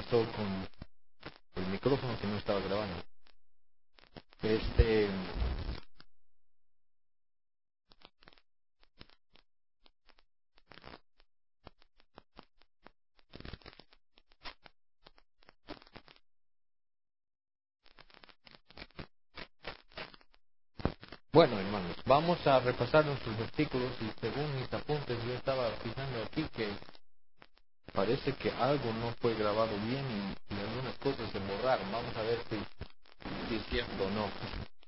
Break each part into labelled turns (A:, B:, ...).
A: pasó con el micrófono que no estaba grabando. Bueno, hermanos, vamos a repasar nuestros versículos y según mis apuntes yo estaba fijando aquí que parece que algo no fue grabado bien y algunas cosas se borraron. Vamos a ver si es cierto o no.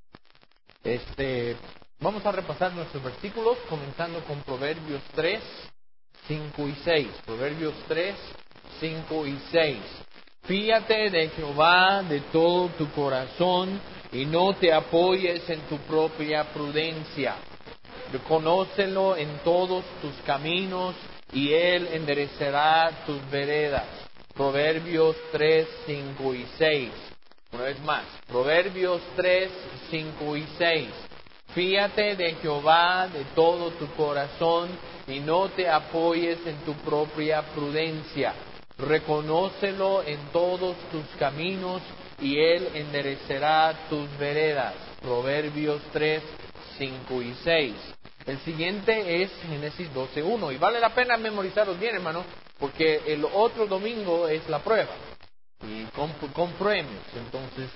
A: Vamos a repasar nuestros versículos comenzando con Proverbios 3, 5 y 6. Proverbios 3, 5 y 6. Fíate de Jehová de todo tu corazón y no te apoyes en tu propia prudencia. Reconócelo en todos tus caminos y Él enderecerá tus veredas. Proverbios 3, 5 y 6. Una vez más, Proverbios 3, 5 y 6. Fíate de Jehová de todo tu corazón y no te apoyes en tu propia prudencia. Reconócelo en todos tus caminos y Él enderecerá tus veredas. Proverbios 3, 5 y 6. El siguiente es Génesis 12, 1. Y vale la pena memorizarlos bien, hermano, porque el otro domingo es la prueba. Y con premios. Entonces,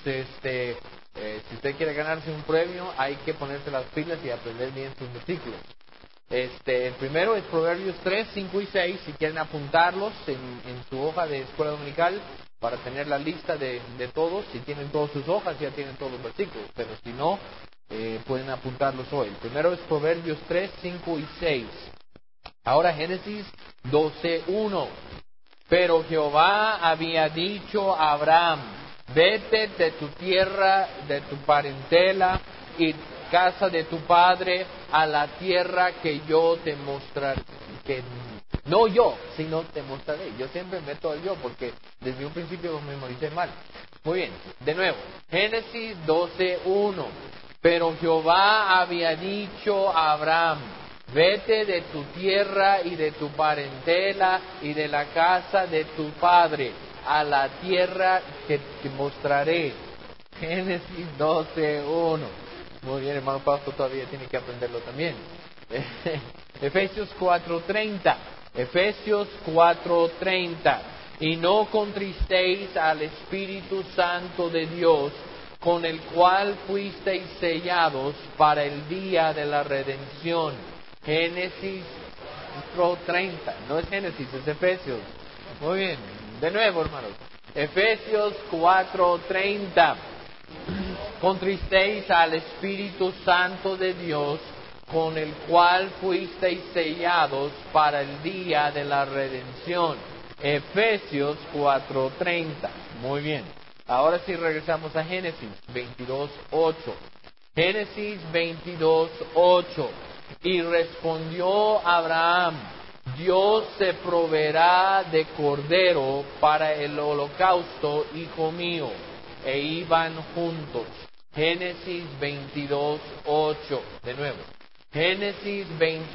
A: si usted quiere ganarse un premio, hay que ponerse las pilas y aprender bien sus versículos. El primero es Proverbios 3, 5 y 6. Si quieren apuntarlos en su hoja de escuela dominical para tener la lista de todos. Si tienen todas sus hojas, ya tienen todos los versículos. Pero si no, pueden apuntarlos hoy. El primero es Proverbios 3, 5 y 6. Ahora Génesis 12, 1. Pero Jehová había dicho a Abraham: vete de tu tierra, de tu parentela y casa de tu padre a la tierra que yo te mostraré. No yo, sino te mostraré. Yo siempre meto el yo porque desde un principio lo memoricé mal. Muy bien, de nuevo. Génesis 12, 1. Pero Jehová había dicho a Abraham: vete de tu tierra y de tu parentela y de la casa de tu padre a la tierra que te mostraré. Génesis 12, 1. Muy bien, hermano Pausto todavía tiene que aprenderlo también. Efesios 4:30. Efesios 4:30. Y no contristéis al Espíritu Santo de Dios, con el cual fuisteis sellados para el día de la redención. Génesis 4:30. No es Génesis, es Efesios. Muy bien. De nuevo, hermanos. Efesios 4:30. Contristéis al Espíritu Santo de Dios, con el cual fuisteis sellados para el día de la redención. Efesios 4:30. Muy bien. Ahora sí regresamos a Génesis 22:8. Génesis 22:8. Y respondió Abraham: Dios se proveerá de cordero para el holocausto, hijo mío. E iban juntos. Génesis 22:8. De nuevo. Génesis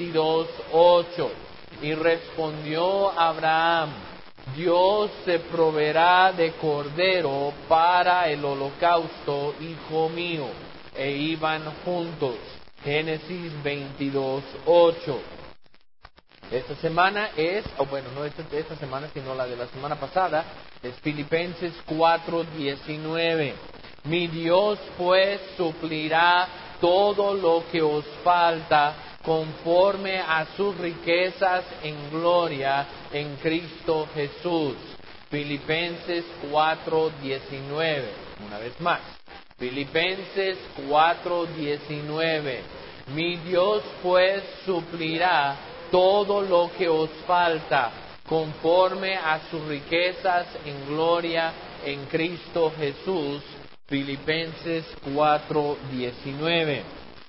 A: 22:8. Y respondió Abraham: Dios se proveerá de cordero para el holocausto, hijo mío. E iban juntos. Génesis 22:8. Esta semana es, no esta semana, sino la de la semana pasada, es Filipenses 4:19. Mi Dios pues suplirá todo lo que os falta conforme a sus riquezas en gloria en Cristo Jesús. Filipenses 4:19. Una vez más. Filipenses 4:19. Mi Dios pues suplirá todo lo que os falta conforme a sus riquezas en gloria en Cristo Jesús. Filipenses 4:19.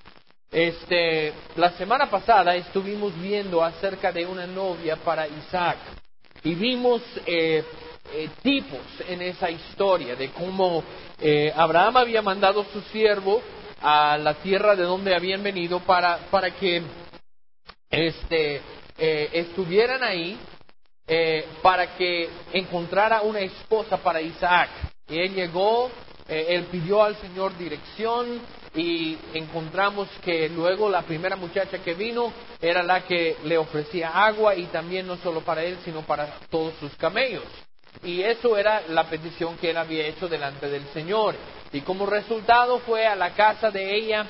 A: La semana pasada estuvimos viendo acerca de una novia para Isaac y vimos tipos en esa historia de cómo Abraham había mandado a su siervo a la tierra de donde habían venido para que estuvieran ahí para que encontrara una esposa para Isaac. Y él llegó, él pidió al Señor dirección y encontramos que luego la primera muchacha que vino era la que le ofrecía agua y también no solo para él sino para todos sus camellos. Y eso era la petición que él había hecho delante del Señor. Y como resultado fue a la casa de ella,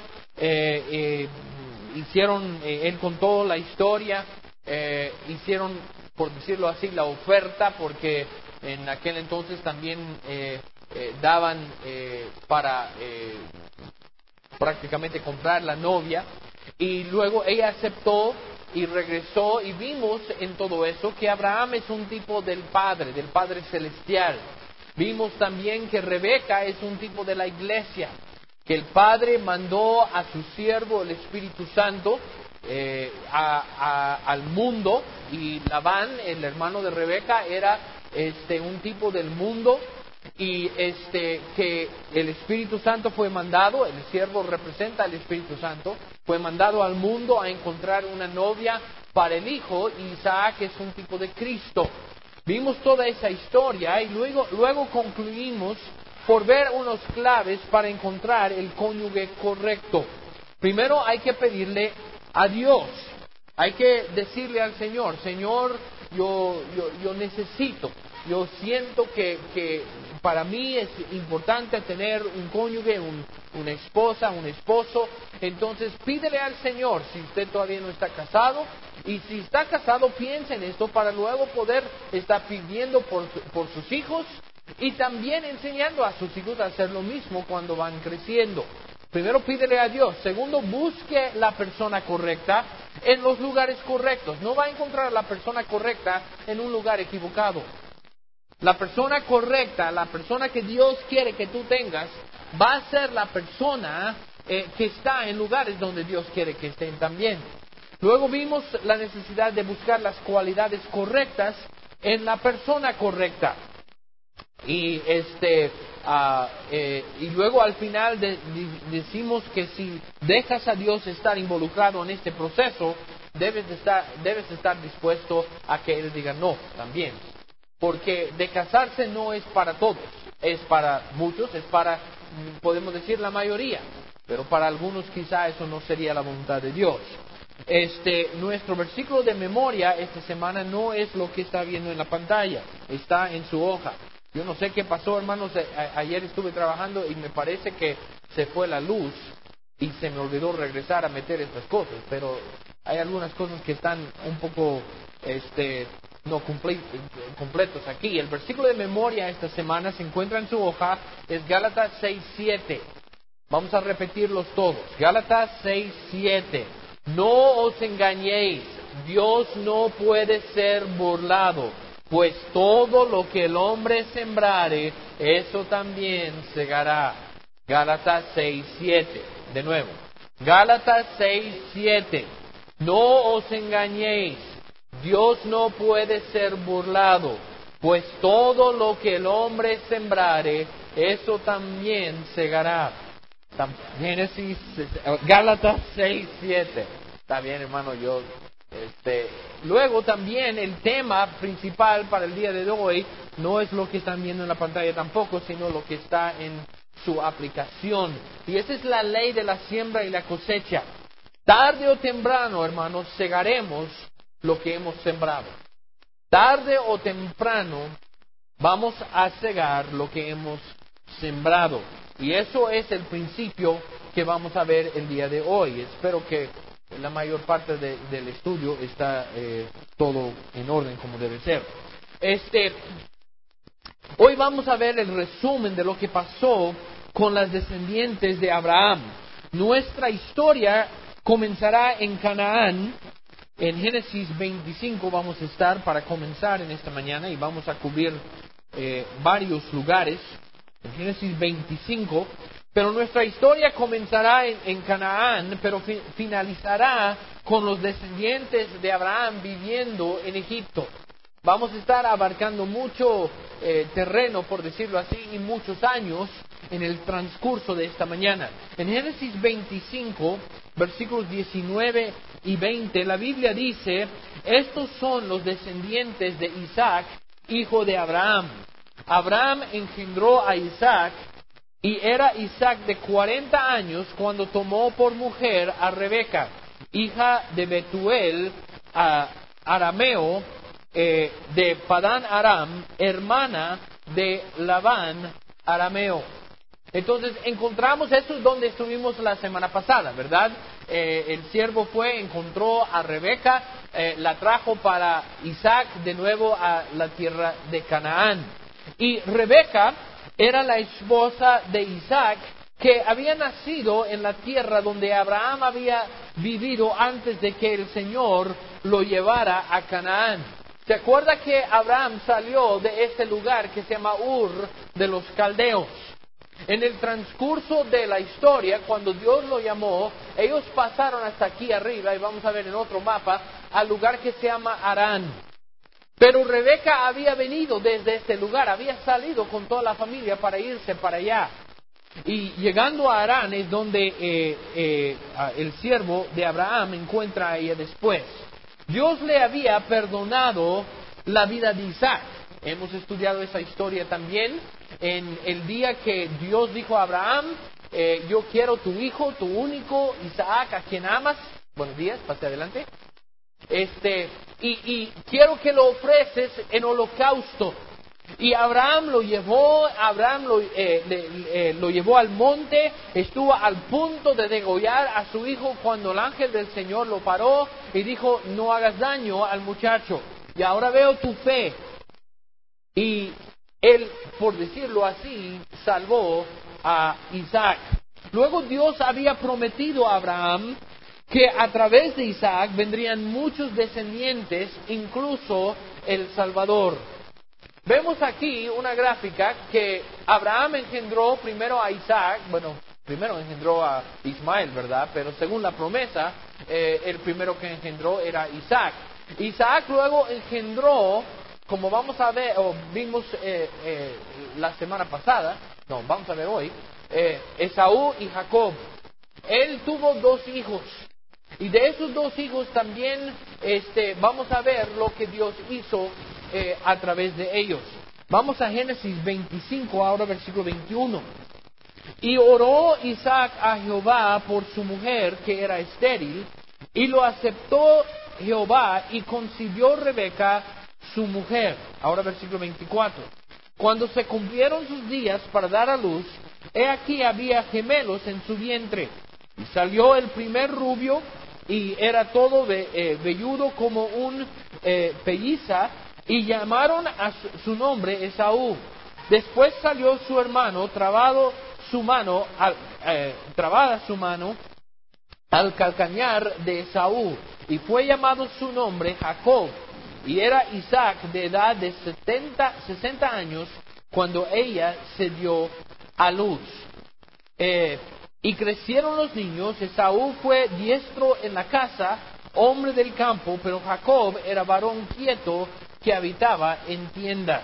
A: él contó la historia, hicieron, por decirlo así, la oferta, porque en aquel entonces también daban para prácticamente comprar la novia, y luego ella aceptó y regresó, y vimos en todo eso que Abraham es un tipo del Padre Celestial. Vimos también que Rebeca es un tipo de la iglesia, que el Padre mandó a su siervo el Espíritu Santo al mundo, y Labán, el hermano de Rebeca, era un tipo del mundo, y que el Espíritu Santo fue mandado, el siervo representa al Espíritu Santo, fue mandado al mundo a encontrar una novia para el hijo, y Isaac es un tipo de Cristo. Vimos toda esa historia y luego concluimos por ver unos claves para encontrar el cónyuge correcto. Primero hay que pedirle a Dios, hay que decirle al Señor, Señor, yo necesito, yo siento que para mí es importante tener un cónyuge, una esposa, un esposo. Entonces pídele al Señor si usted todavía no está casado, y si está casado piense en esto para luego poder estar pidiendo por sus hijos y también enseñando a sus hijos a hacer lo mismo cuando van creciendo. Primero pídele a Dios. Segundo, busque la persona correcta en los lugares correctos. No va a encontrar a la persona correcta en un lugar equivocado. La persona correcta, la persona que Dios quiere que tú tengas, va a ser la persona que está en lugares donde Dios quiere que estén también. Luego vimos la necesidad de buscar las cualidades correctas en la persona correcta. Y luego al final decimos que si dejas a Dios estar involucrado en este proceso, debes estar dispuesto a que Él diga no también. Porque de casarse no es para todos, es para muchos, es para, podemos decir, la mayoría, pero para algunos quizá eso no sería la voluntad de Dios. Nuestro versículo de memoria esta semana no es lo que está viendo en la pantalla, está en su hoja. Yo no sé qué pasó, hermanos, ayer estuve trabajando y me parece que se fue la luz y se me olvidó regresar a meter estas cosas, pero hay algunas cosas que están un poco no completos aquí. El versículo de memoria esta semana se encuentra en su hoja, es Gálatas 6:7. Vamos a repetirlos todos. Gálatas 6:7. No os engañéis, Dios no puede ser burlado, pues todo lo que el hombre sembrare, eso también segará. Gálatas 6:7. De nuevo. Gálatas 6:7. No os engañéis, Dios no puede ser burlado, pues todo lo que el hombre sembrare, eso también segará. Gálatas 6:7. Está bien, hermano, Luego también el tema principal para el día de hoy no es lo que están viendo en la pantalla tampoco, sino lo que está en su aplicación. Y esa es la ley de la siembra y la cosecha. Tarde o temprano, hermanos, segaremos lo que hemos sembrado. Tarde o temprano vamos a segar lo que hemos sembrado. Y eso es el principio que vamos a ver el día de hoy. Espero que la mayor parte del estudio está todo en orden como debe ser. Hoy vamos a ver el resumen de lo que pasó con las descendientes de Abraham. Nuestra historia comenzará en Canaán. En Génesis 25 vamos a estar para comenzar en esta mañana y vamos a cubrir varios lugares. En Génesis 25, pero nuestra historia comenzará en Canaán, pero finalizará con los descendientes de Abraham viviendo en Egipto. Vamos a estar abarcando mucho terreno, por decirlo así, y muchos años en el transcurso de esta mañana. En Génesis 25, versículos 19 y 20, la Biblia dice: Estos son los descendientes de Isaac, hijo de Abraham. Abraham engendró a Isaac, y era Isaac de 40 años cuando tomó por mujer a Rebeca, hija de Betuel, arameo, de Padán Aram, hermana de Labán, arameo. Entonces encontramos, eso es donde estuvimos la semana pasada, ¿verdad? El siervo encontró a Rebeca, la trajo para Isaac de nuevo a la tierra de Canaán. Y Rebeca era la esposa de Isaac, que había nacido en la tierra donde Abraham había vivido antes de que el Señor lo llevara a Canaán. ¿Se acuerda que Abraham salió de este lugar que se llama Ur de los Caldeos? En el transcurso de la historia, cuando Dios lo llamó, ellos pasaron hasta aquí arriba, y vamos a ver en otro mapa, al lugar que se llama Harán. Pero Rebeca había venido desde este lugar, había salido con toda la familia para irse para allá. Y llegando a Harán es donde el siervo de Abraham encuentra a ella después. Dios le había perdonado la vida de Isaac. Hemos estudiado esa historia también en el día que Dios dijo a Abraham, yo quiero tu hijo, tu único, Isaac, a quien amas. Buenos días, pase adelante. Y quiero que lo ofreces en holocausto. Y Abraham lo llevó, lo llevó al monte, estuvo al punto de degollar a su hijo cuando el ángel del Señor lo paró y dijo, no hagas daño al muchacho. Y ahora veo tu fe. Y él, por decirlo así, salvó a Isaac. Luego Dios había prometido a Abraham que a través de Isaac vendrían muchos descendientes, incluso el Salvador. Vemos aquí una gráfica que Abraham engendró primero a Isaac, primero engendró a Ismael, ¿verdad? Pero según la promesa, el primero que engendró era Isaac. Isaac luego engendró, como vamos a ver, o vimos la semana pasada, vamos a ver hoy, Esaú y Jacob. Él tuvo 2 hijos. Y de esos 2 hijos también vamos a ver lo que Dios hizo a través de ellos. Vamos a Génesis 25, ahora versículo 21. Y oró Isaac a Jehová por su mujer, que era estéril, y lo aceptó Jehová, y concibió Rebeca, su mujer. Ahora versículo 24. Cuando se cumplieron sus días para dar a luz, he aquí había gemelos en su vientre. Y salió el primer rubio, y era todo velludo como un pelliza, y llamaron a su nombre Esaú. Después salió su hermano, trabada su mano al calcañar de Esaú, y fue llamado su nombre Jacob. Y era Isaac de edad de 60 años cuando ella se dio a luz. Y crecieron los niños. Esaú fue diestro en la casa, hombre del campo, pero Jacob era varón quieto que habitaba en tiendas.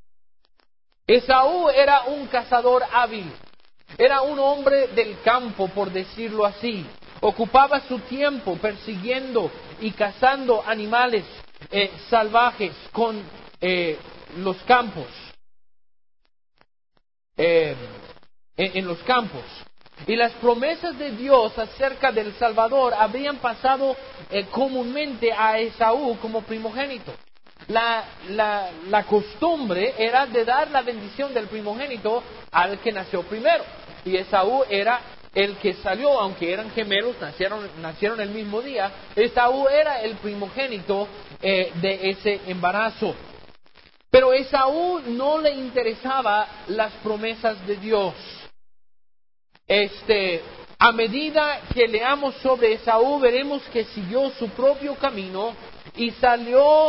A: Esaú era un cazador hábil, era un hombre del campo, por decirlo así. Ocupaba su tiempo persiguiendo y cazando animales salvajes con los campos, en los campos. Y las promesas de Dios acerca del Salvador habrían pasado comúnmente a Esaú como primogénito. La costumbre era de dar la bendición del primogénito al que nació primero. Y Esaú era el que salió, aunque eran gemelos, nacieron el mismo día. Esaú era el primogénito de ese embarazo. Pero a Esaú no le interesaba las promesas de Dios. A medida que leamos sobre Esaú, veremos que siguió su propio camino y salió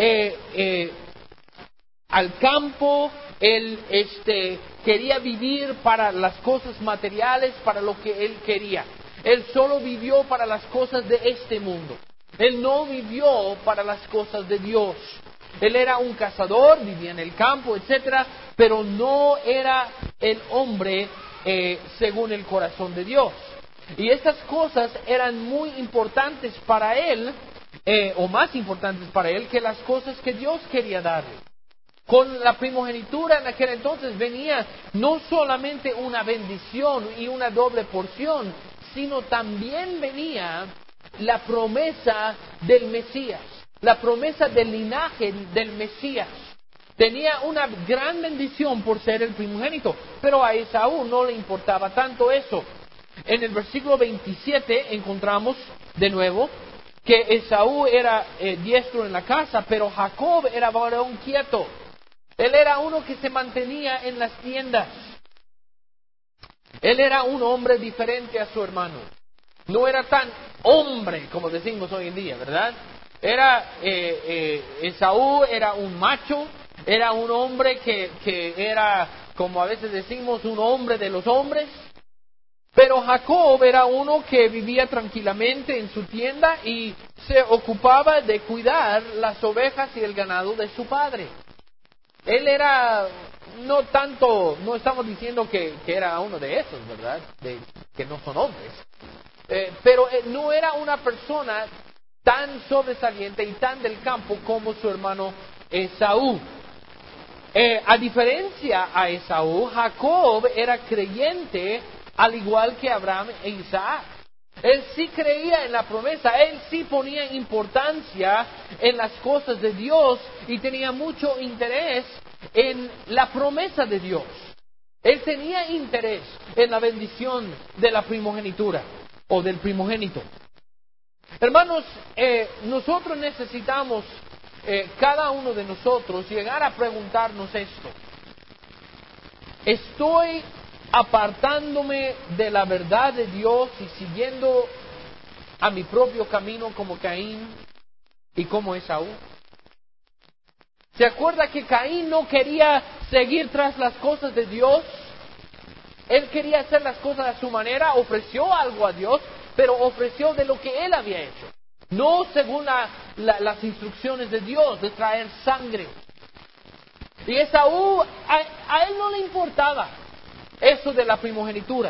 A: al campo. Él quería vivir para las cosas materiales, para lo que él quería. Él solo vivió para las cosas de este mundo. Él no vivió para las cosas de Dios. Él era un cazador, vivía en el campo, etcétera, pero no era el hombre según el corazón de Dios. Y estas cosas eran muy importantes para él, o más importantes para él que las cosas que Dios quería darle. Con la primogenitura en aquel entonces venía no solamente una bendición y una doble porción, sino también venía la promesa del Mesías, la promesa del linaje del Mesías. Tenía una gran bendición por ser el primogénito, pero a Esaú no le importaba tanto eso. En el versículo 27 encontramos de nuevo que Esaú era diestro en la casa, pero Jacob era varón quieto. Él era uno que se mantenía en las tiendas. Él era un hombre diferente a su hermano. No era tan hombre como decimos hoy en día, ¿verdad? Esaú era un macho, era un hombre que era, como a veces decimos, un hombre de los hombres. Pero Jacob era uno que vivía tranquilamente en su tienda y se ocupaba de cuidar las ovejas y el ganado de su padre. Él era, no estamos diciendo que era uno de esos, ¿verdad? Que no son hombres. Pero no era una persona tan sobresaliente y tan del campo como su hermano Esaú. A diferencia a Esaú, Jacob era creyente al igual que Abraham e Isaac. Él sí creía en la promesa, él sí ponía importancia en las cosas de Dios y tenía mucho interés en la promesa de Dios. Él tenía interés en la bendición de la primogenitura o del primogénito. Hermanos, nosotros necesitamos, cada uno de nosotros, llegar a preguntarnos esto. ¿Estoy apartándome de la verdad de Dios y siguiendo a mi propio camino como Caín y como Esaú? ¿Se acuerda que Caín no quería seguir tras las cosas de Dios? Él quería hacer las cosas a su manera, ofreció algo a Dios, pero ofreció de lo que él había hecho. No según las instrucciones de Dios, de traer sangre. Y Esaú, a él no le importaba eso de la primogenitura.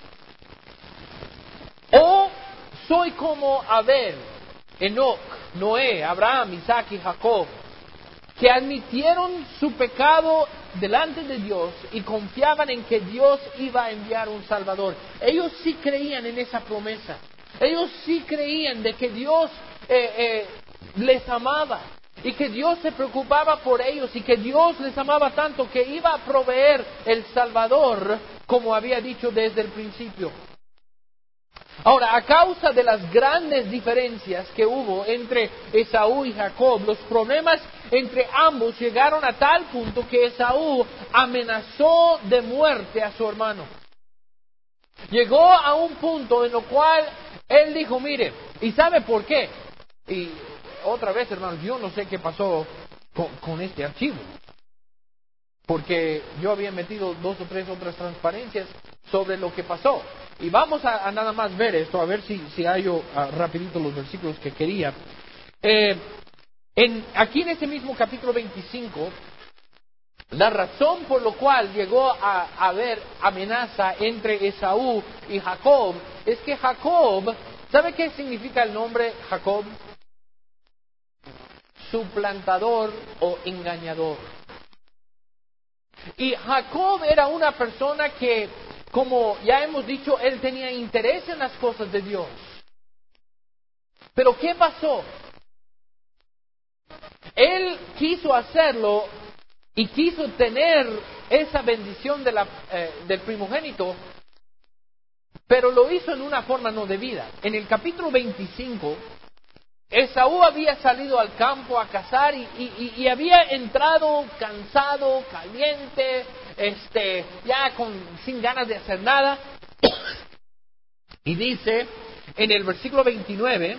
A: O soy como Abel, Enoc, Noé, Abraham, Isaac y Jacob, que admitieron su pecado delante de Dios y confiaban en que Dios iba a enviar un Salvador. Ellos sí creían en esa promesa. Ellos sí creían de que Dios les amaba y que Dios se preocupaba por ellos y que Dios les amaba tanto que iba a proveer el Salvador como había dicho desde el principio. Ahora, a causa de las grandes diferencias que hubo entre Esaú y Jacob, los problemas entre ambos llegaron a tal punto que Esaú amenazó de muerte a su hermano. Llegó a un punto en el cual él dijo, mire, ¿y sabe por qué? Y otra vez, hermanos, yo no sé qué pasó con este archivo, porque yo había metido 2 o 3 otras transparencias sobre lo que pasó. Y vamos a nada más ver esto, a ver si hallo rapidito los versículos que quería. Aquí en ese mismo capítulo 25, la razón por la cual llegó a haber amenaza entre Esaú y Jacob es que Jacob, ¿sabe qué significa el nombre Jacob? Suplantador o engañador. Y Jacob era una persona que, como ya hemos dicho, él tenía interés en las cosas de Dios. Pero ¿qué pasó? Él quiso hacerlo y quiso tener esa bendición del primogénito, pero lo hizo en una forma no debida. En el capítulo 25, Esaú había salido al campo a cazar y había entrado cansado, caliente, ya sin ganas de hacer nada. Y dice en el versículo 29,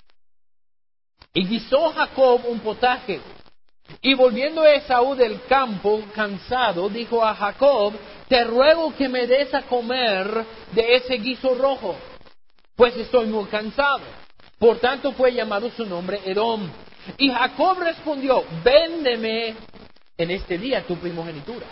A: y guisó Jacob un potaje. Y volviendo Esaú del campo, cansado, dijo a Jacob, te ruego que me des a comer de ese guiso rojo, pues estoy muy cansado. Por tanto fue llamado su nombre Edom. Y Jacob respondió, véndeme en este día tu primogenitura.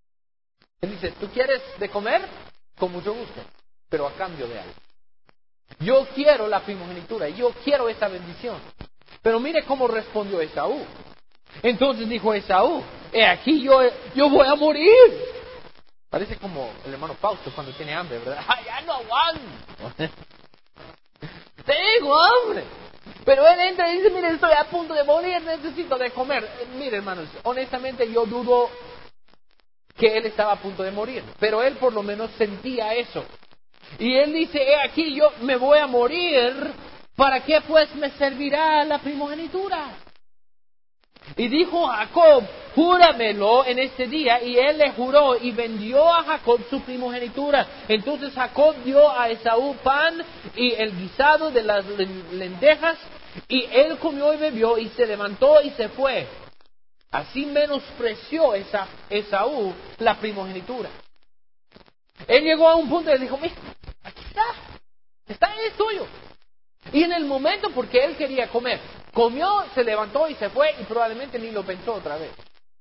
A: Él dice, ¿tú quieres de comer? Con mucho gusto, pero a cambio de algo. Yo quiero la primogenitura, yo quiero esa bendición. Pero mire cómo respondió Esaú. Entonces dijo Esaú, he aquí yo voy a morir. Parece como el hermano Fausto cuando tiene hambre, ¿verdad? ¡Ay, ya no aguanto! Tengo hambre. Pero él entra y dice, mire, estoy a punto de morir, necesito de comer. Mire, hermanos, honestamente yo dudo que él estaba a punto de morir. Pero él por lo menos sentía eso. Y él dice, he aquí yo me voy a morir, ¿para qué pues me servirá la primogenitura? Y dijo Jacob, júramelo en este día, y él le juró y vendió a Jacob su primogenitura. Entonces Jacob dio a Esaú pan y el guisado de las lentejas, y él comió y bebió y se levantó y se fue. Así menospreció Esaú la primogenitura. Él llegó a un punto y dijo, mira, aquí está, es tuyo. Y en el momento, porque él quería comer, comió, se levantó y se fue, y probablemente ni lo pensó otra vez.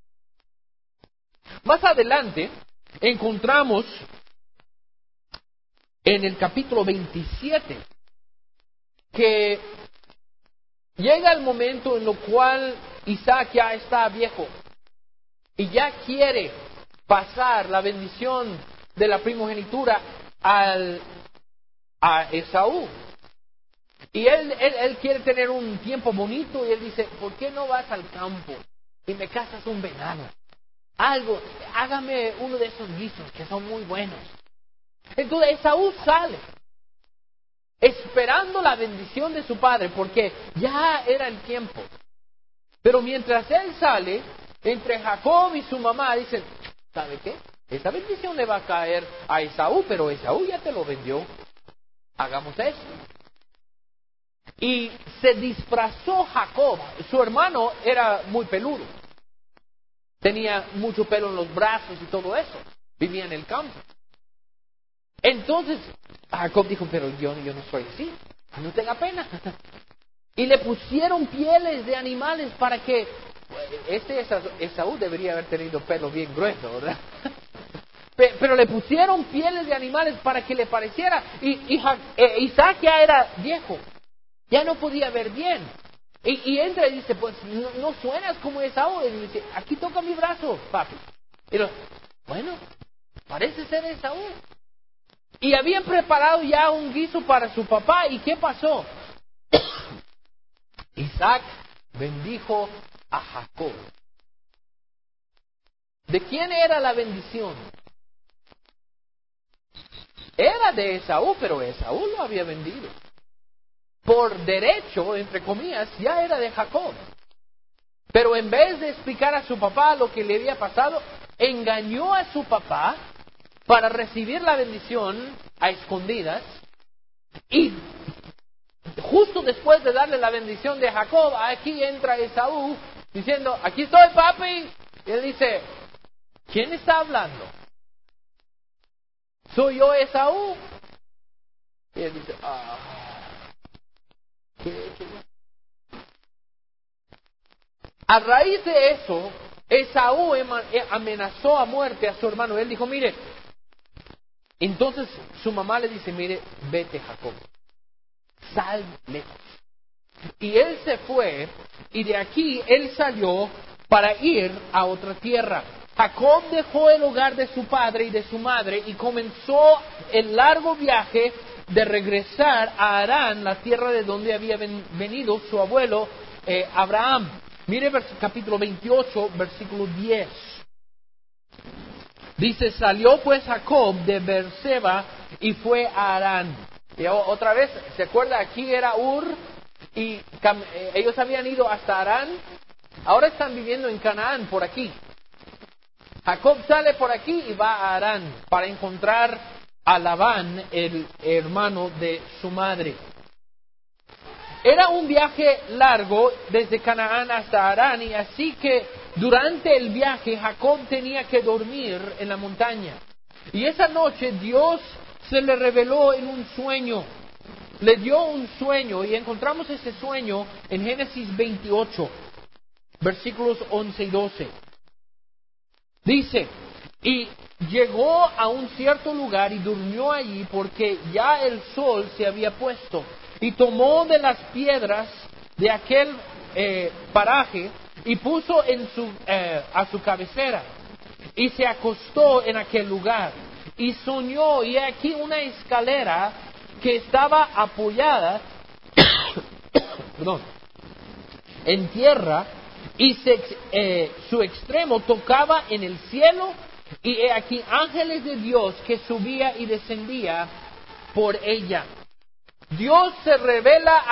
A: Más adelante, encontramos en el capítulo 27, que llega el momento en el cual Isaac ya está viejo, y ya quiere pasar la bendición de la primogenitura a Esaú. Y él quiere tener un tiempo bonito, y él dice, ¿por qué no vas al campo y me cazas un venado? Algo, hágame uno de esos guisos que son muy buenos. Entonces Esaú sale, esperando la bendición de su padre, porque ya era el tiempo. Pero mientras él sale, entre Jacob y su mamá dicen, ¿sabe qué? Esta bendición le va a caer a Esaú, pero Esaú ya te lo vendió. Hagamos eso. Y se disfrazó Jacob. Su hermano era muy peludo. Tenía mucho pelo en los brazos y todo eso. Vivía en el campo. Entonces Jacob dijo, pero yo no soy así. No tenga pena. Y le pusieron pieles de animales para que... Esaú debería haber tenido pelo bien grueso, ¿verdad? Pero le pusieron pieles de animales para que le pareciera. Y Isaac ya era viejo. Ya no podía ver bien. Y entra y dice, pues no suenas como Esaú. Y dice, aquí toca mi brazo, papi. Y bueno, parece ser Esaú. Y habían preparado ya un guiso para su papá. ¿Y qué pasó? Isaac bendijo a Jacob. ¿De quién era la bendición? Era de Esaú, pero Esaú lo había vendido. Por derecho, entre comillas, ya era de Jacob. Pero en vez de explicar a su papá lo que le había pasado, engañó a su papá para recibir la bendición a escondidas. Y justo después de darle la bendición de Jacob, aquí entra Esaú diciendo, aquí estoy, papi. Y él dice, ¿quién está hablando? ¿Soy yo, Esaú? Y él dice, a raíz de eso, Esaú amenazó a muerte a su hermano. Él dijo, mire, entonces su mamá le dice, mire, vete, Jacob, sal lejos. Y él se fue, y de aquí él salió para ir a otra tierra. Jacob dejó el hogar de su padre y de su madre y comenzó el largo viaje de regresar a Harán, la tierra de donde había venido su abuelo Abraham. Mire capítulo 28, versículo 10. Dice, salió pues Jacob de Beerseba y fue a Harán. Y otra vez, ¿se acuerda? Aquí era Ur y ellos habían ido hasta Harán. Ahora están viviendo en Canaán, por aquí. Jacob sale por aquí y va a Harán para encontrar a Labán, el hermano de su madre. Era un viaje largo desde Canaán hasta Harán, y así que durante el viaje Jacob tenía que dormir en la montaña. Y esa noche Dios se le reveló en un sueño. Le dio un sueño, y encontramos ese sueño en Génesis 28, versículos 11 y 12. Dice, Y llegó a un cierto lugar y durmió allí porque ya el sol se había puesto. Y tomó de las piedras de aquel paraje y puso a su cabecera. Y se acostó en aquel lugar. Y soñó, y aquí una escalera que estaba apoyada en tierra, y su extremo tocaba en el cielo, y he aquí ángeles de Dios que subía y descendía por ella. Dios se revela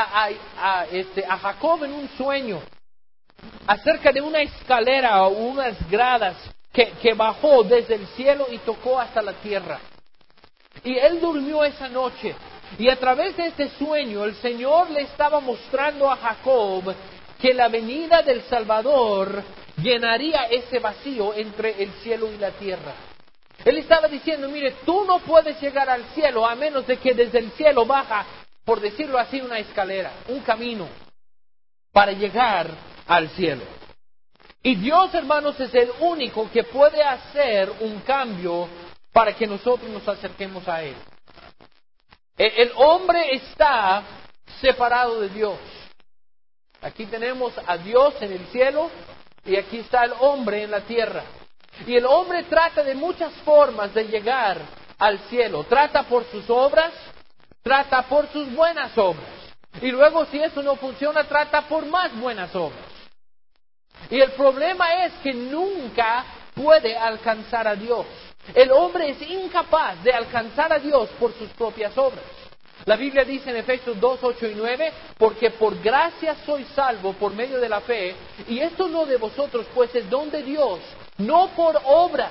A: a Jacob en un sueño acerca de una escalera o unas gradas que bajó desde el cielo y tocó hasta la tierra. Y él durmió esa noche. Y a través de este sueño el Señor le estaba mostrando a Jacob que la venida del Salvador llenaría ese vacío entre el cielo y la tierra. Él estaba diciendo, mire, tú no puedes llegar al cielo a menos de que desde el cielo baja, por decirlo así, una escalera, un camino para llegar al cielo. Y Dios, hermanos, es el único que puede hacer un cambio para que nosotros nos acerquemos a Él. El hombre está separado de Dios. Aquí tenemos a Dios en el cielo y aquí está el hombre en la tierra. Y el hombre trata de muchas formas de llegar al cielo. Trata por sus obras, trata por sus buenas obras. Y luego, si eso no funciona, trata por más buenas obras. Y el problema es que nunca puede alcanzar a Dios. El hombre es incapaz de alcanzar a Dios por sus propias obras. La Biblia dice en Efesios 2, 8 y 9, porque por gracia sois salvo por medio de la fe, y esto no de vosotros, pues es don de Dios, no por obras,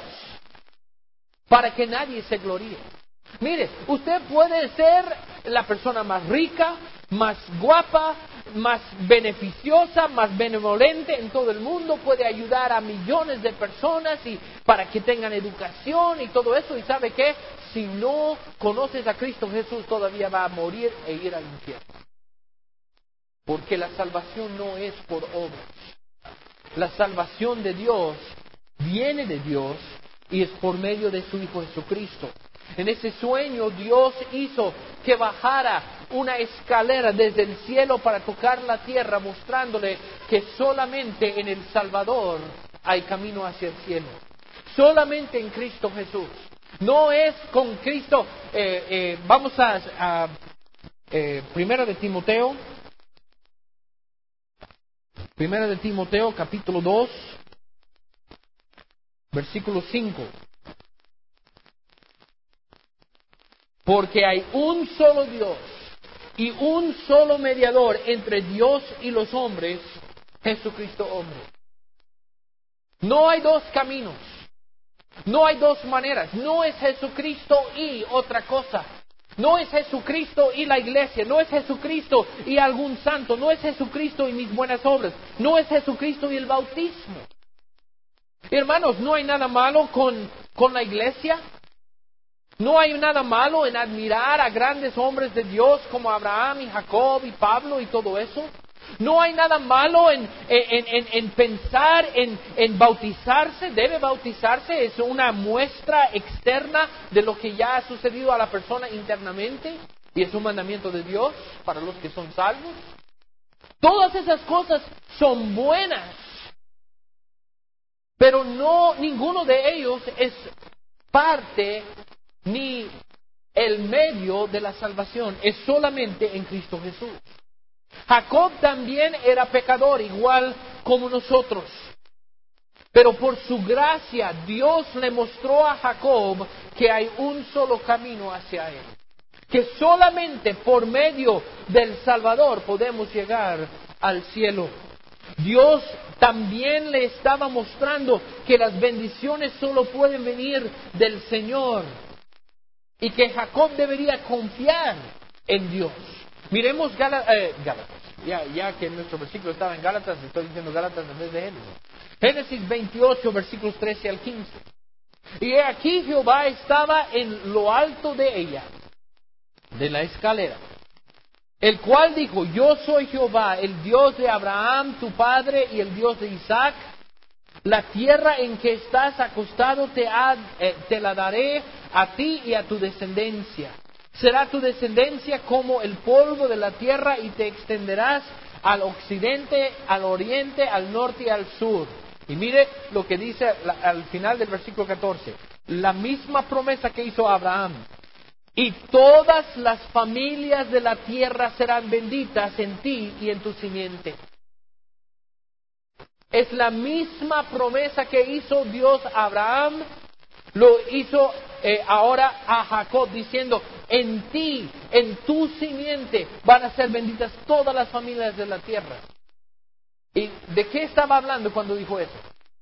A: para que nadie se gloríe. Mire, usted puede ser la persona más rica, más guapa, más beneficiosa, más benevolente en todo el mundo, puede ayudar a millones de personas y para que tengan educación y todo eso. ¿Y sabe qué? Si no conoces a Cristo Jesús, todavía va a morir e ir al infierno. Porque la salvación no es por obras. La salvación de Dios viene de Dios y es por medio de su Hijo Jesucristo. En ese sueño Dios hizo que bajara una escalera desde el cielo para tocar la tierra, mostrándole que solamente en el Salvador hay camino hacia el cielo. Solamente en Cristo Jesús. No es con Cristo. Vamos a Primera de Timoteo. Primera de Timoteo, capítulo 2, versículo 5. Porque hay un solo Dios y un solo mediador entre Dios y los hombres, Jesucristo hombre. No hay dos caminos, no hay dos maneras, no es Jesucristo y otra cosa. No es Jesucristo y la iglesia, no es Jesucristo y algún santo, no es Jesucristo y mis buenas obras, no es Jesucristo y el bautismo. Hermanos, no hay nada malo con la iglesia. No hay nada malo en admirar a grandes hombres de Dios como Abraham y Jacob y Pablo y todo eso. No hay nada malo en pensar en bautizarse. Debe bautizarse, es una muestra externa de lo que ya ha sucedido a la persona internamente y es un mandamiento de Dios para los que son salvos. Todas esas cosas son buenas, pero ninguno de ellos es parte ni el medio de la salvación, es solamente en Cristo Jesús. Jacob también era pecador, igual como nosotros. Pero por su gracia, Dios le mostró a Jacob que hay un solo camino hacia Él. Que solamente por medio del Salvador podemos llegar al cielo. Dios también le estaba mostrando que las bendiciones solo pueden venir del Señor. Y que Jacob debería confiar en Dios. Miremos Gálatas. Ya que nuestro versículo estaba en Gálatas, estoy diciendo Gálatas en vez de Génesis. Génesis 28, versículos 13 al 15. Y aquí Jehová estaba en lo alto de ella, de la escalera, el cual dijo: Yo soy Jehová, el Dios de Abraham, tu padre, y el Dios de Isaac. La tierra en que estás acostado te la daré a ti y a tu descendencia. Será tu descendencia como el polvo de la tierra y te extenderás al occidente, al oriente, al norte y al sur. Y mire lo que dice al final del versículo 14. La misma promesa que hizo Abraham. Y todas las familias de la tierra serán benditas en ti y en tu simiente. Es la misma promesa que hizo Dios a Abraham, lo hizo ahora a Jacob, diciendo, en ti, en tu simiente, van a ser benditas todas las familias de la tierra. ¿Y de qué estaba hablando cuando dijo eso?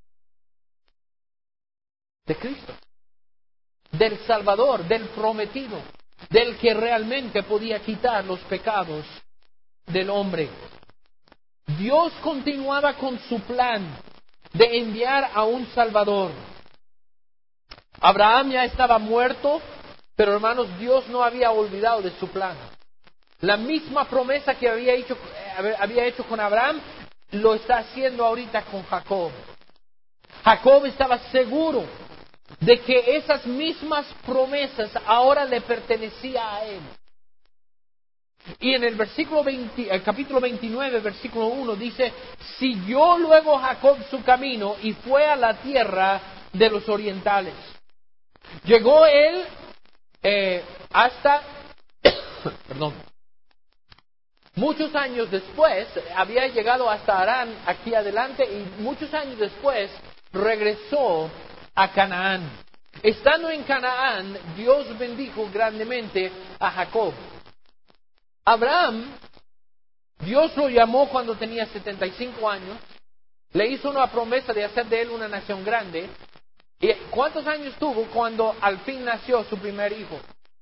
A: De Cristo, del Salvador, del prometido, del que realmente podía quitar los pecados del hombre. Dios continuaba con su plan de enviar a un Salvador. Abraham ya estaba muerto, pero hermanos, Dios no había olvidado de su plan. La misma promesa que había hecho con Abraham, lo está haciendo ahorita con Jacob. Jacob estaba seguro de que esas mismas promesas ahora le pertenecían a él. Y en el capítulo 29, versículo 1 dice, siguió luego Jacob su camino y fue a la tierra de los orientales. Llegó él hasta, muchos años después, había llegado hasta Harán aquí adelante y muchos años después regresó a Canaán. Estando en Canaán, Dios bendijo grandemente a Jacob. Abraham, Dios lo llamó cuando tenía 75 años, le hizo una promesa de hacer de él una nación grande. ¿Y cuántos años tuvo cuando al fin nació su primer hijo?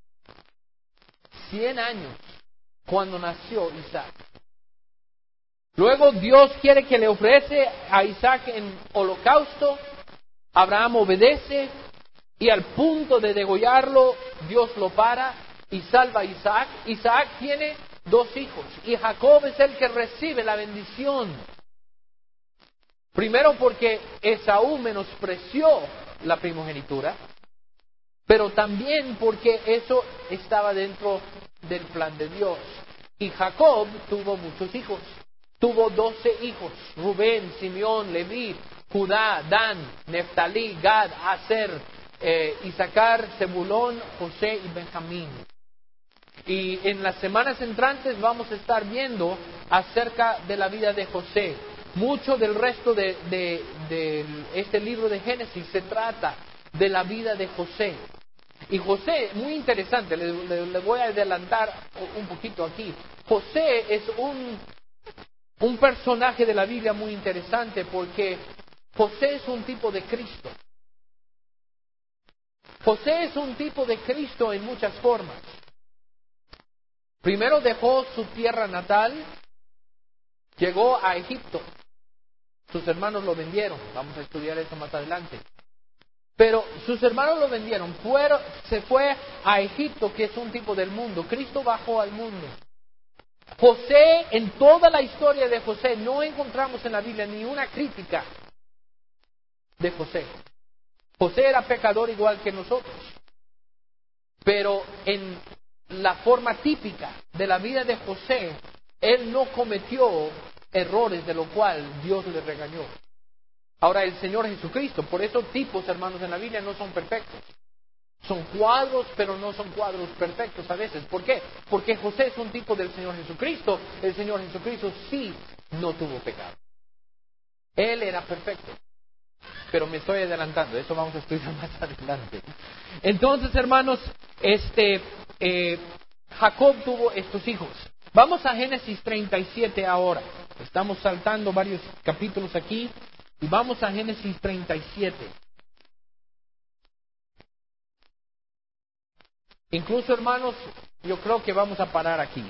A: 100 años, cuando nació Isaac. Luego Dios quiere que le ofrece a Isaac en holocausto. Abraham obedece y al punto de degollarlo, Dios lo para y salva a Isaac. Isaac tiene 2 hijos y Jacob es el que recibe la bendición. Primero porque Esaú menospreció la primogenitura, pero también porque eso estaba dentro del plan de Dios. Y Jacob tuvo muchos hijos. Tuvo 12 hijos: Rubén, Simeón, Leví, Judá, Dan, Neftalí, Gad, Aser, Isaacar, Zebulón, José y Benjamín. Y en las semanas entrantes vamos a estar viendo acerca de la vida de José. Mucho del resto de este libro de Génesis se trata de la vida de José. Y José, muy interesante, le voy a adelantar un poquito aquí. José es un personaje de la Biblia muy interesante porque José es un tipo de Cristo. José es un tipo de Cristo en muchas formas. Primero dejó su tierra natal, llegó a Egipto. Sus hermanos lo vendieron. Vamos a estudiar eso más adelante. Pero sus hermanos lo vendieron. Se fue a Egipto, que es un tipo del mundo. Cristo bajó al mundo. José, en toda la historia de José, no encontramos en la Biblia ni una crítica de José. José era pecador igual que nosotros. Pero en la forma típica de la vida de José, él no cometió errores de lo cual Dios le regañó. Ahora el Señor Jesucristo, por eso tipos, hermanos, en la Biblia no son perfectos. Son cuadros, pero no son cuadros perfectos a veces. ¿Por qué? Porque José es un tipo del Señor Jesucristo. El Señor Jesucristo sí no tuvo pecado. Él era perfecto. Pero me estoy adelantando, eso vamos a estudiar más adelante. Entonces, hermanos, Jacob tuvo estos hijos. Vamos a Génesis 37 ahora. Estamos saltando varios capítulos aquí y vamos a Génesis 37. Incluso, hermanos, yo creo que vamos a parar aquí.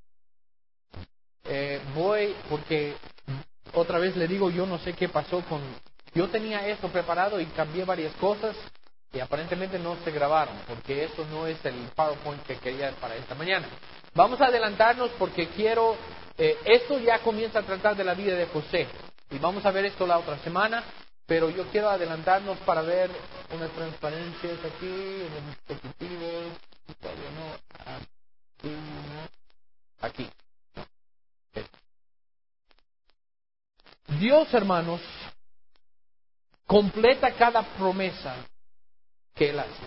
A: Porque otra vez le digo, yo no sé qué pasó con... Yo tenía esto preparado y cambié varias cosas y aparentemente no se grabaron, porque eso no es el PowerPoint que quería para esta mañana. Vamos a adelantarnos porque quiero... esto ya comienza a tratar de la vida de José y vamos a ver esto la otra semana, pero yo quiero adelantarnos para ver unas transparencias aquí, unos dispositivos, todavía no, aquí. Dios, hermanos, completa cada promesa que Él hace.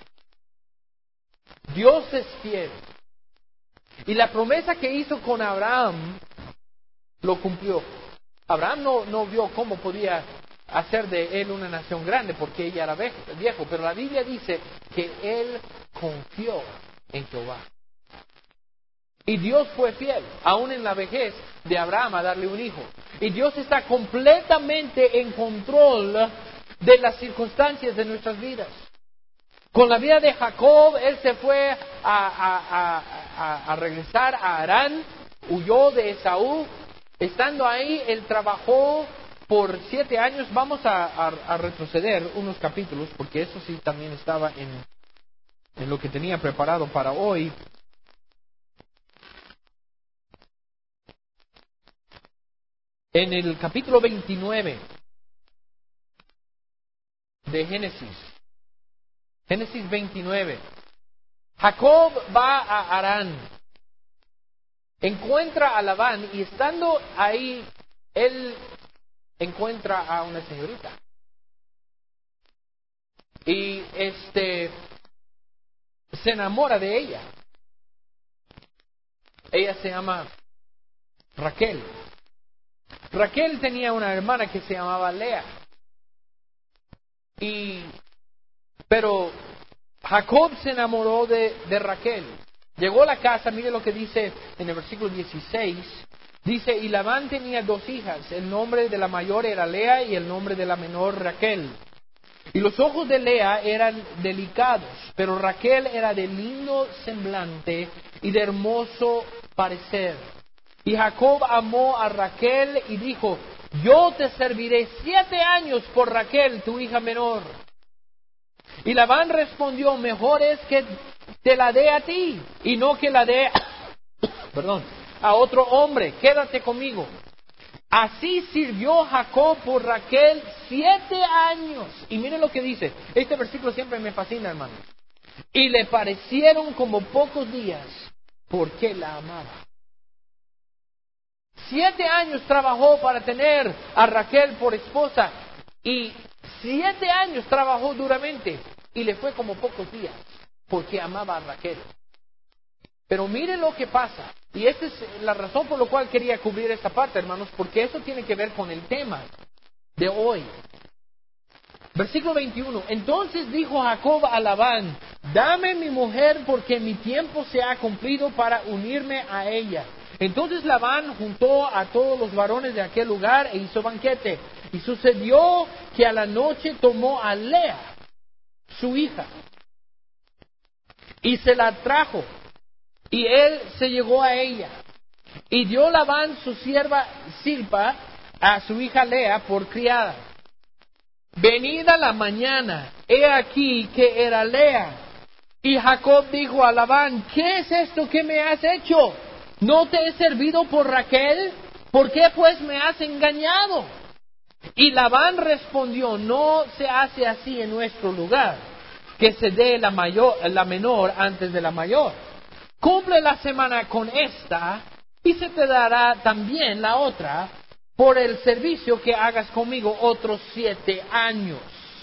A: Dios es fiel. Y la promesa que hizo con Abraham, lo cumplió. Abraham no vio cómo podía hacer de él una nación grande, porque ella era viejo, pero la Biblia dice que él confió en Jehová. Y Dios fue fiel, aún en la vejez de Abraham, a darle un hijo. Y Dios está completamente en control de las circunstancias de nuestras vidas. Con la vida de Jacob, él se fue a regresar a Harán, huyó de Esaú. Estando ahí, él trabajó por 7 años. Vamos a retroceder unos capítulos, porque eso sí también estaba en lo que tenía preparado para hoy. En el capítulo 29 de Génesis. Génesis 29. Jacob va a Harán. Encuentra a Labán y estando ahí, él encuentra a una señorita. Y se enamora de ella. Ella se llama Raquel. Raquel tenía una hermana que se llamaba Lea. Pero Jacob se enamoró de Raquel. Llegó a la casa, mire lo que dice en el versículo 16. Dice, y Labán tenía 2 hijas. El nombre de la mayor era Lea y el nombre de la menor Raquel. Y los ojos de Lea eran delicados, pero Raquel era de lindo semblante y de hermoso parecer. Y Jacob amó a Raquel y dijo, yo te serviré 7 años por Raquel, tu hija menor. Y Labán respondió, mejor es que te la dé a ti y no que la dé a otro hombre. Quédate conmigo. Así sirvió Jacob por Raquel 7 años. Y miren lo que dice. Este versículo siempre me fascina, hermanos. Y le parecieron como pocos días porque la amaba. 7 años trabajó para tener a Raquel por esposa. Y 7 años trabajó duramente. Y le fue como pocos días porque amaba a Raquel. Pero miren lo que pasa. Y esta es la razón por la cual quería cubrir esta parte, hermanos, porque eso tiene que ver con el tema de hoy. Versículo 21. Entonces dijo Jacob a Labán, dame mi mujer porque mi tiempo se ha cumplido para unirme a ella. Entonces Labán juntó a todos los varones de aquel lugar e hizo banquete. Y sucedió que a la noche tomó a Lea, su hija, y se la trajo. Y él se llegó a ella. Y dio Labán su sierva Silpa a su hija Lea por criada. Venida la mañana, he aquí que era Lea. Y Jacob dijo a Labán, ¿qué es esto que me has hecho? ¿No te he servido por Raquel? ¿Por qué pues me has engañado? Y Labán respondió, no se hace así en nuestro lugar, que se dé la menor antes de la mayor. Cumple la semana con esta y se te dará también la otra por el servicio que hagas conmigo otros 7 años.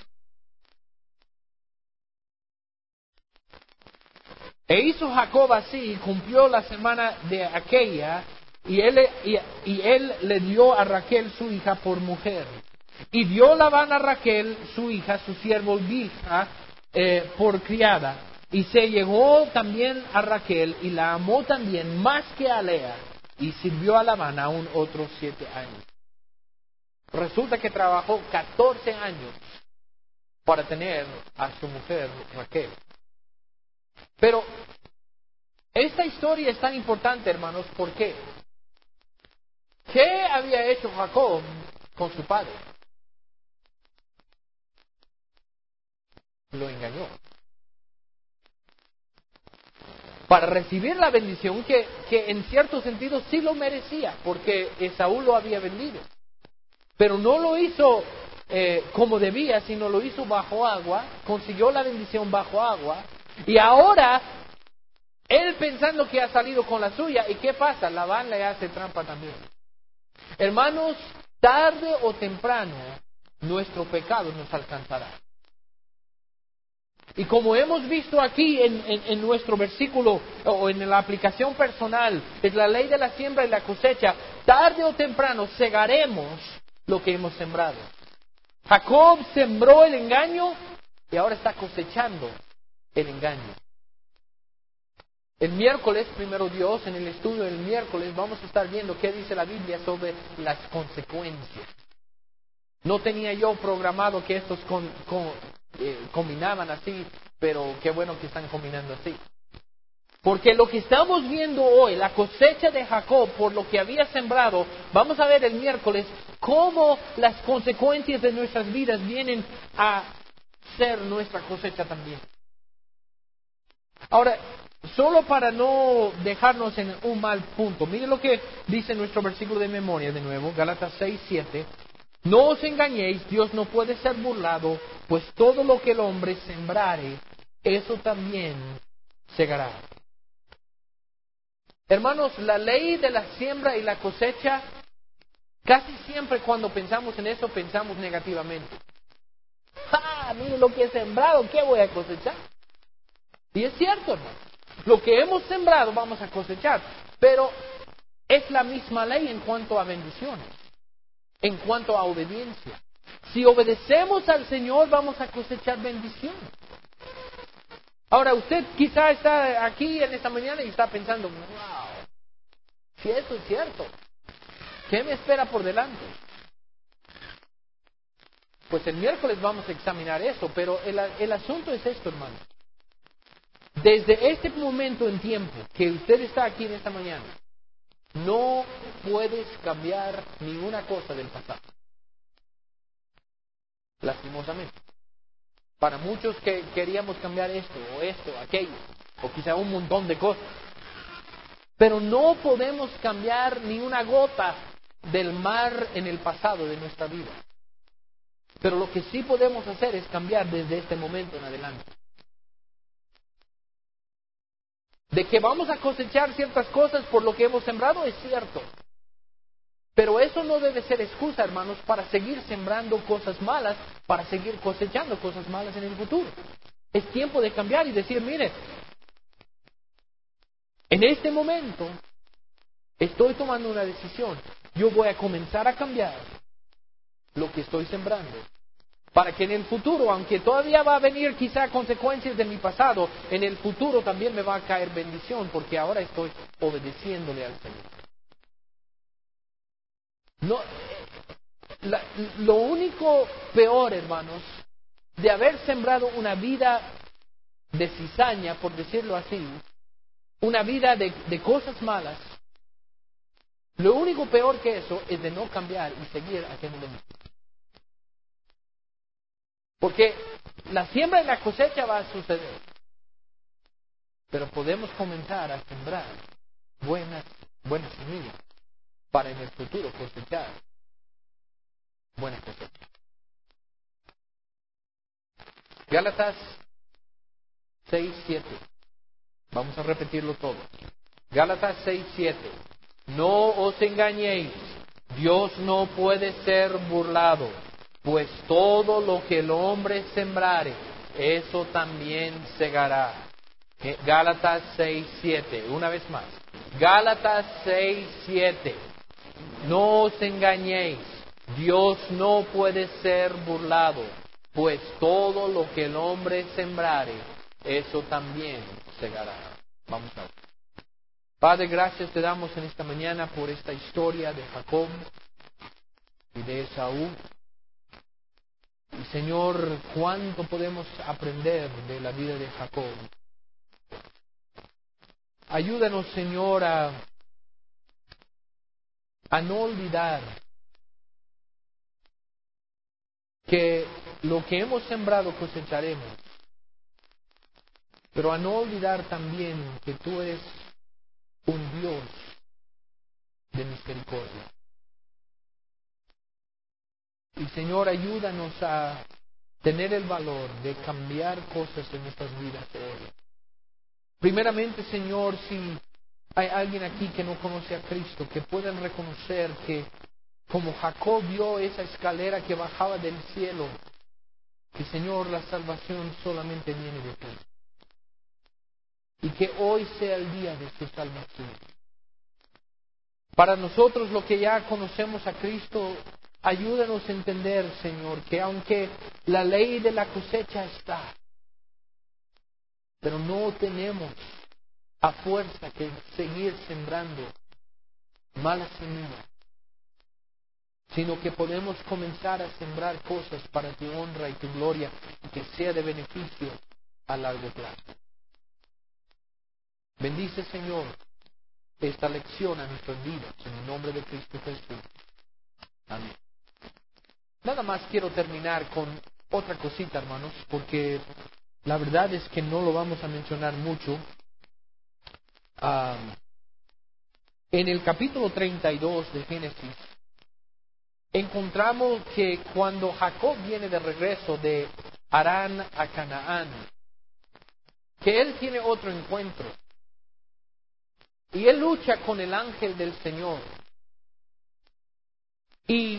A: E hizo Jacob así, cumplió la semana de aquella, y él le dio a Raquel su hija por mujer. Y dio Labán a Raquel su hija, su siervo Bilha, por criada. Y se llegó también a Raquel y la amó también más que a Lea, y sirvió a Labán aún otros 7 años. Resulta que trabajó 14 años para tener a su mujer Raquel. Pero esta historia es tan importante, hermanos, ¿por qué? ¿Qué había hecho Jacob con su padre? Lo engañó. Para recibir la bendición que en cierto sentido sí lo merecía, porque Esaú lo había vendido. Pero no lo hizo como debía, sino lo hizo bajo agua, consiguió la bendición bajo agua, y ahora él pensando que ha salido con la suya, ¿y qué pasa? Labán le hace trampa también. Hermanos, tarde o temprano, nuestro pecado nos alcanzará. Y como hemos visto aquí en nuestro versículo, o en la aplicación personal, es la ley de la siembra y la cosecha, tarde o temprano segaremos lo que hemos sembrado. Jacob sembró el engaño y ahora está cosechando el engaño. El miércoles, primero Dios, en el estudio del miércoles, vamos a estar viendo qué dice la Biblia sobre las consecuencias. No tenía yo programado que estos combinaban así, pero qué bueno que están combinando así. Porque lo que estamos viendo hoy, la cosecha de Jacob por lo que había sembrado, vamos a ver el miércoles cómo las consecuencias de nuestras vidas vienen a ser nuestra cosecha también. Ahora, solo para no dejarnos en un mal punto, miren lo que dice nuestro versículo de memoria de nuevo, Gálatas 6:7. No os engañéis, Dios no puede ser burlado, pues todo lo que el hombre sembrare, eso también segará. Hermanos, la ley de la siembra y la cosecha, casi siempre cuando pensamos en eso, pensamos negativamente. ¡Ah! Mire lo que he sembrado, ¿qué voy a cosechar? Y es cierto, hermano. Lo que hemos sembrado vamos a cosechar. Pero es la misma ley en cuanto a bendiciones, en cuanto a obediencia. Si obedecemos al Señor, vamos a cosechar bendiciones. Ahora, usted quizá está aquí en esta mañana y está pensando, wow, si eso es cierto, ¿qué me espera por delante? Pues el miércoles vamos a examinar eso, pero el asunto es esto, hermano. Desde este momento en tiempo que usted está aquí en esta mañana, no puedes cambiar ninguna cosa del pasado. Lastimosamente. Para muchos que queríamos cambiar esto, aquello, o quizá un montón de cosas. Pero no podemos cambiar ni una gota del mar en el pasado de nuestra vida. Pero lo que sí podemos hacer es cambiar desde este momento en adelante. De que vamos a cosechar ciertas cosas por lo que hemos sembrado es cierto. Pero eso no debe ser excusa, hermanos, para seguir sembrando cosas malas, para seguir cosechando cosas malas en el futuro. Es tiempo de cambiar y decir, mire, en este momento estoy tomando una decisión. Yo voy a comenzar a cambiar lo que estoy sembrando. Para que en el futuro, aunque todavía va a venir quizá consecuencias de mi pasado, en el futuro también me va a caer bendición, porque ahora estoy obedeciéndole al Señor. No, lo único peor, hermanos, de haber sembrado una vida de cizaña, por decirlo así, una vida de cosas malas, lo único peor que eso es de no cambiar y seguir haciendo lo mismo. Porque la siembra y la cosecha va a suceder, pero podemos comenzar a sembrar buenas semillas para en el futuro cosechar buenas cosechas. Gálatas 6:7. Vamos a repetirlo todo. Gálatas 6:7. No os engañéis, Dios no puede ser burlado, pues todo lo que el hombre sembrare, eso también segará. Gálatas 6:7. Una vez más. Gálatas 6:7. No os engañéis, Dios no puede ser burlado, pues todo lo que el hombre sembrare, eso también segará. Vamos a ver. Padre, gracias te damos en esta mañana por esta historia de Jacob y de Esaú. Y Señor, cuánto podemos aprender de la vida de Jacob. Ayúdanos, Señor, a no olvidar que lo que hemos sembrado cosecharemos, pero a no olvidar también que tú eres un Dios de misericordia. Y Señor, ayúdanos a tener el valor de cambiar cosas en nuestras vidas hoy. Primeramente, Señor, si hay alguien aquí que no conoce a Cristo, que puedan reconocer que como Jacob vio esa escalera que bajaba del cielo, que Señor, la salvación solamente viene de ti. Y que hoy sea el día de su salvación. Para nosotros, lo que ya conocemos a Cristo, ayúdanos a entender, Señor, que aunque la ley de la cosecha está, pero no tenemos a fuerza que seguir sembrando malas semillas, sino que podemos comenzar a sembrar cosas para tu honra y tu gloria, y que sea de beneficio a largo plazo. Bendice, Señor, esta lección a nuestras vidas, en el nombre de Cristo Jesús. Amén. Nada más quiero terminar con otra cosita, hermanos, porque la verdad es que no lo vamos a mencionar mucho. En el capítulo 32 de Génesis, encontramos que cuando Jacob viene de regreso de Harán a Canaán, que él tiene otro encuentro. Y él lucha con el ángel del Señor. Y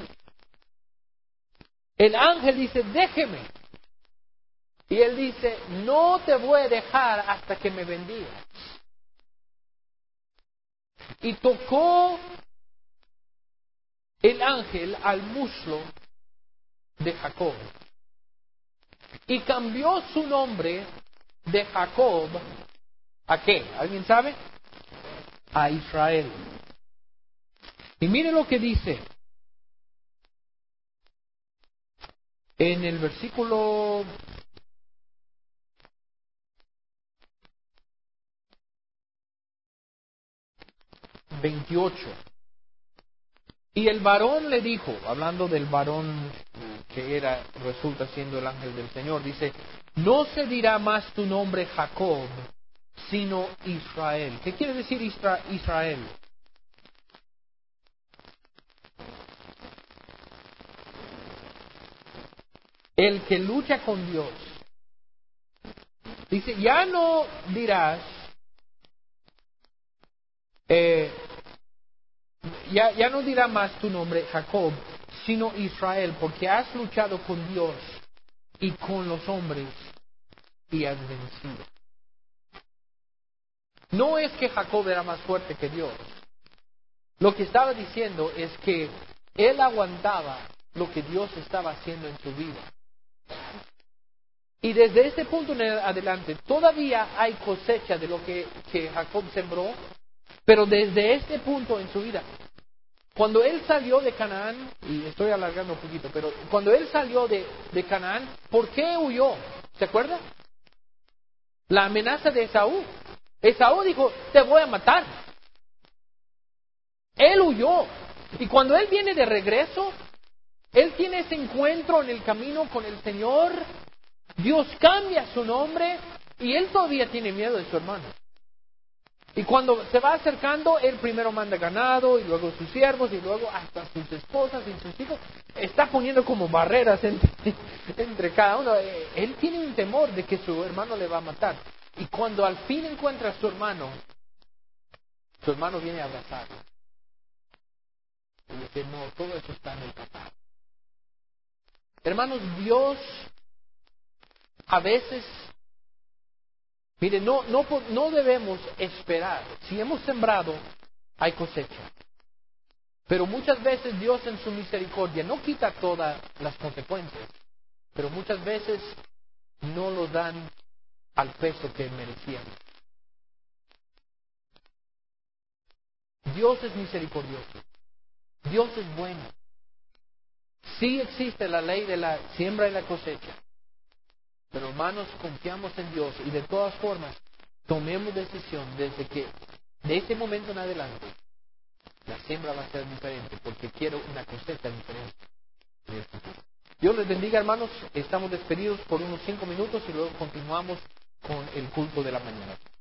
A: el ángel dice, déjeme. Y él dice, no te voy a dejar hasta que me bendigas. Y tocó el ángel al muslo de Jacob. Y cambió su nombre de Jacob ¿a qué? ¿Alguien sabe? A Israel. Y mire lo que dice en el versículo 28. Y el varón le dijo, hablando del varón que resulta siendo el ángel del Señor, dice, no se dirá más tu nombre Jacob, sino Israel. ¿Qué quiere decir Israel? El que lucha con Dios. Dice, ya no dirás, ya no dirá más tu nombre Jacob, sino Israel, porque has luchado con Dios y con los hombres y has vencido. No es que Jacob era más fuerte que Dios. Lo que estaba diciendo es que él aguantaba lo que Dios estaba haciendo en su vida. Y desde este punto en adelante, todavía hay cosecha de lo que Jacob sembró, pero desde este punto en su vida, cuando él salió de Canaán, y estoy alargando un poquito, pero cuando él salió de Canaán, ¿por qué huyó? ¿Se acuerda? La amenaza de Esaú. Esaú dijo, te voy a matar. Él huyó. Y cuando él viene de regreso, él tiene ese encuentro en el camino con el Señor. Dios cambia su nombre y él todavía tiene miedo de su hermano. Y cuando se va acercando, él primero manda ganado y luego sus siervos y luego hasta sus esposas y sus hijos. Está poniendo como barreras entre cada uno. Él tiene un temor de que su hermano le va a matar. Y cuando al fin encuentra a su hermano viene a abrazarlo. Y dice, no, todo eso está en el pasado. Hermanos, Dios a veces, mire, no debemos esperar. Si hemos sembrado, hay cosecha. Pero muchas veces Dios en su misericordia no quita todas las consecuencias, pero muchas veces no lo dan al peso que merecían. Dios es misericordioso. Dios es bueno. Sí existe la ley de la siembra y la cosecha. Pero hermanos, confiamos en Dios y de todas formas, tomemos decisión desde que, de este momento en adelante, la siembra va a ser diferente, porque quiero una cosecha diferente en el futuro. Dios les bendiga, hermanos. Estamos despedidos por unos 5 minutos y luego continuamos con el culto de la mañana.